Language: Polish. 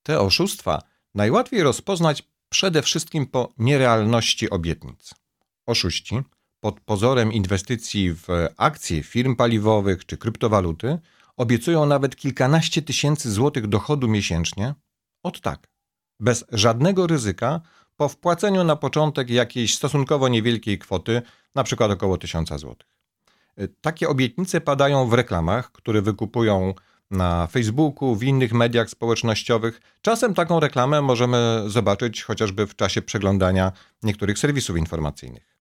Te oszustwa najłatwiej rozpoznać przede wszystkim po nierealności obietnic. Oszuści pod pozorem inwestycji w akcje firm paliwowych czy kryptowaluty obiecują nawet kilkanaście tysięcy złotych dochodu miesięcznie, od tak, bez żadnego ryzyka, po wpłaceniu na początek jakiejś stosunkowo niewielkiej kwoty, np. około 1000 złotych. Takie obietnice padają w reklamach, które wykupują na Facebooku, w innych mediach społecznościowych. Czasem taką reklamę możemy zobaczyć chociażby w czasie przeglądania niektórych serwisów informacyjnych.